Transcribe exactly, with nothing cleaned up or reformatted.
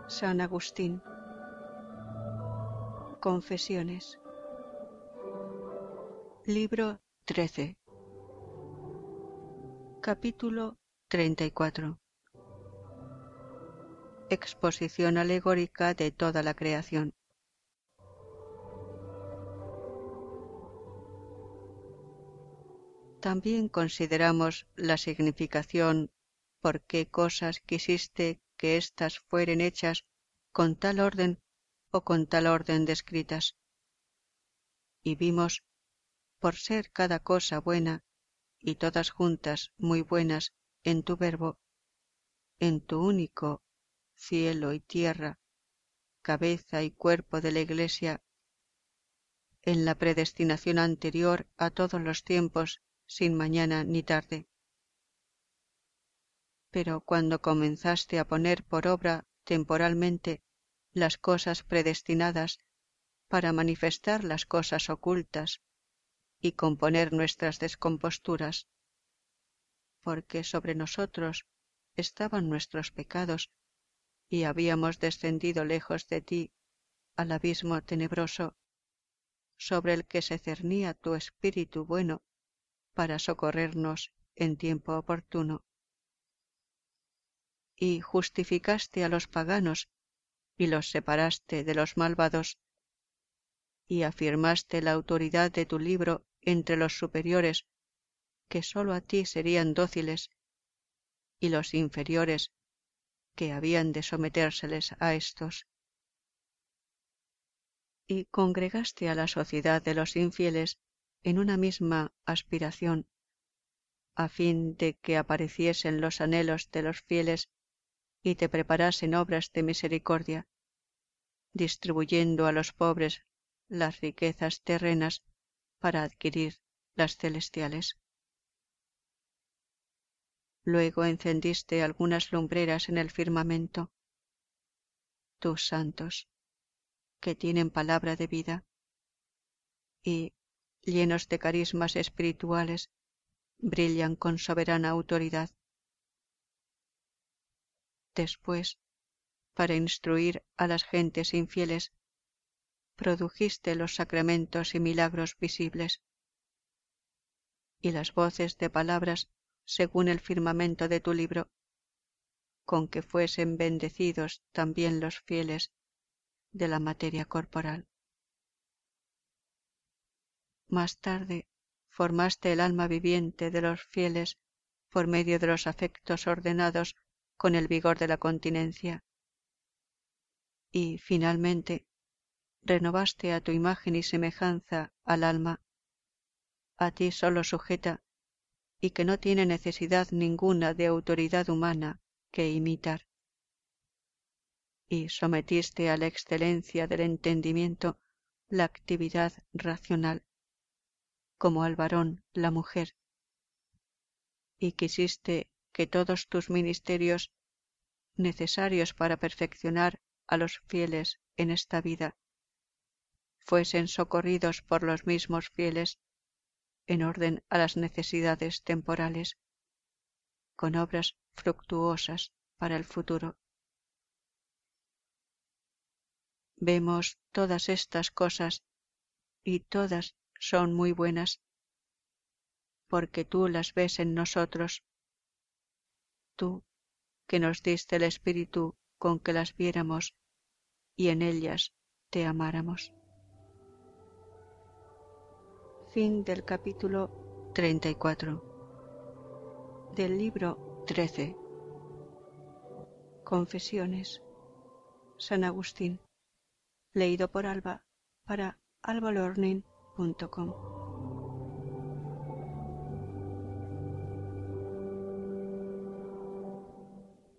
San Agustín. Confesiones. Libro trece. Capítulo treinta y cuatro. Exposición alegórica de toda la creación. También consideramos la significación por qué cosas quisiste que éstas fueren hechas con tal orden o con tal orden descritas. Y vimos, por ser cada cosa buena y todas juntas muy buenas en tu verbo, en tu único cielo y tierra, cabeza y cuerpo de la Iglesia, en la predestinación anterior a todos los tiempos, sin mañana ni tarde. Pero cuando comenzaste a poner por obra temporalmente las cosas predestinadas para manifestar las cosas ocultas y componer nuestras descomposturas, porque sobre nosotros estaban nuestros pecados y habíamos descendido lejos de ti al abismo tenebroso, sobre el que se cernía tu Espíritu bueno para socorrernos en tiempo oportuno. Y justificaste a los paganos y los separaste de los malvados, y afirmaste la autoridad de tu libro entre los superiores, que sólo a ti serían dóciles, y los inferiores, que habían de sometérseles a éstos. Y congregaste a la sociedad de los infieles en una misma aspiración, a fin de que apareciesen los anhelos de los fieles y te preparasen obras de misericordia, distribuyendo a los pobres las riquezas terrenas para adquirir las celestiales. Luego encendiste algunas lumbreras en el firmamento, tus santos, que tienen palabra de vida, y, llenos de carismas espirituales, brillan con soberana autoridad. Después, para instruir a las gentes infieles, produjiste los sacramentos y milagros visibles, y las voces de palabras según el firmamento de tu libro, con que fuesen bendecidos también los fieles de la materia corporal. Más tarde formaste el alma viviente de los fieles por medio de los afectos ordenados con el vigor de la continencia. Y, finalmente, renovaste a tu imagen y semejanza al alma, a ti solo sujeta y que no tiene necesidad ninguna de autoridad humana que imitar. Y sometiste a la excelencia del entendimiento la actividad racional, como al varón la mujer, y quisiste que todos tus ministerios, necesarios para perfeccionar a los fieles en esta vida, fuesen socorridos por los mismos fieles en orden a las necesidades temporales, con obras fructuosas para el futuro. Vemos todas estas cosas y todas son muy buenas, porque tú las ves en nosotros, tú que nos diste el Espíritu con que las viéramos y en ellas te amáramos. Fin del capítulo treinta y cuatro. Del libro trece. Confesiones. San Agustín. Leído por Alba para alba learning punto com.